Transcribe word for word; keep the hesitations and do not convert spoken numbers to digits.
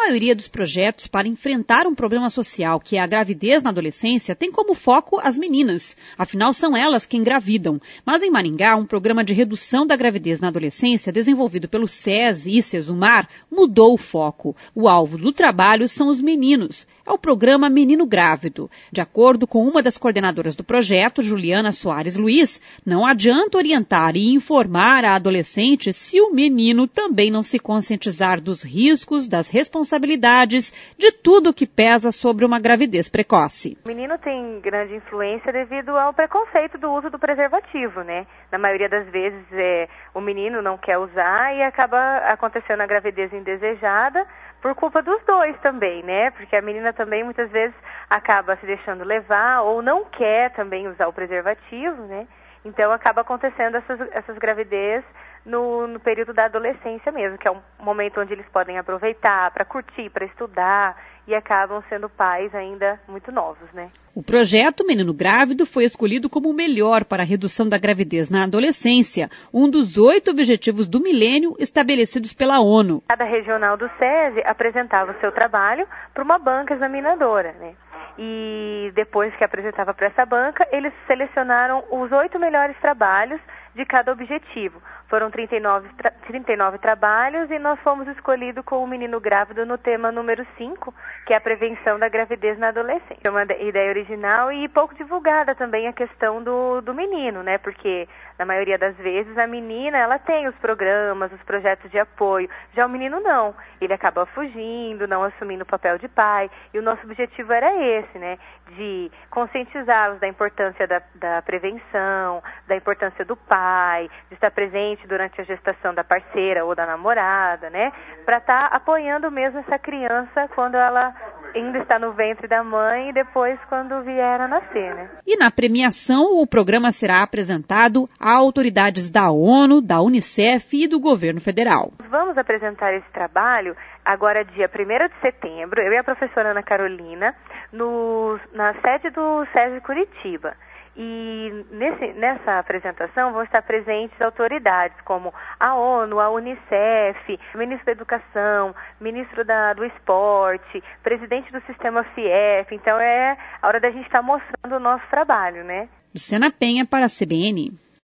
maioria dos projetos para enfrentar um problema social, que é a gravidez na adolescência, tem como foco as meninas. Afinal, são elas que engravidam. Mas em Maringá, um programa de redução da gravidez na adolescência, desenvolvido pelo SESI e Sesumar, mudou o foco. O alvo do trabalho são os meninos. É o programa Menino Grávido. De acordo com uma das coordenadoras do projeto, Juliana Soares Luiz, não adianta orientar e informar a adolescente se o menino também não se conscientizar dos riscos, das responsabilidades, de tudo que pesa sobre uma gravidez precoce. O menino tem grande influência devido ao preconceito do uso do preservativo, né? Na maioria das vezes, é, o menino não quer usar e acaba acontecendo a gravidez indesejada, por culpa dos dois também, né? Porque a menina também muitas vezes acaba se deixando levar ou não quer também usar o preservativo, né? Então acaba acontecendo essas, essas gravidez no, no período da adolescência mesmo, que é um momento onde eles podem aproveitar para curtir, para estudar e acabam sendo pais ainda muito novos, né? O projeto Menino Grávido foi escolhido como o melhor para a redução da gravidez na adolescência, um dos oito objetivos do milênio estabelecidos pela ONU. Cada regional do SESI apresentava o seu trabalho para uma banca examinadora, né? E depois que apresentava para essa banca, eles selecionaram os oito melhores trabalhos de cada objetivo. Foram trinta e nove, tra- trinta e nove trabalhos e nós fomos escolhidos com o menino grávido no tema número cinco, que é a prevenção da gravidez na adolescência. É uma ideia original e pouco divulgada também a questão do, do menino, né? Porque na maioria das vezes a menina, ela tem os programas, os projetos de apoio. Já o menino não. Ele acaba fugindo, não assumindo o papel de pai. E o nosso objetivo era esse, né? De conscientizá-los da importância da, da prevenção, da importância do pai, de estar presente durante a gestação da parceira ou da namorada, né? Para estar apoiando mesmo essa criança quando ela ainda está no ventre da mãe e depois quando vier a nascer, né? E na premiação, o programa será apresentado a autoridades da ONU, da Unicef e do governo federal. Vamos apresentar esse trabalho agora dia primeiro de setembro, eu e a professora Ana Carolina, no, na sede do SESI Curitiba. E nesse, nessa apresentação vão estar presentes autoridades como a ONU, a Unicef, o ministro da Educação, ministro da, do Esporte, presidente do sistema FIEF. Então é a hora da gente estar mostrando o nosso trabalho, né? Luciana Penha para a C B N.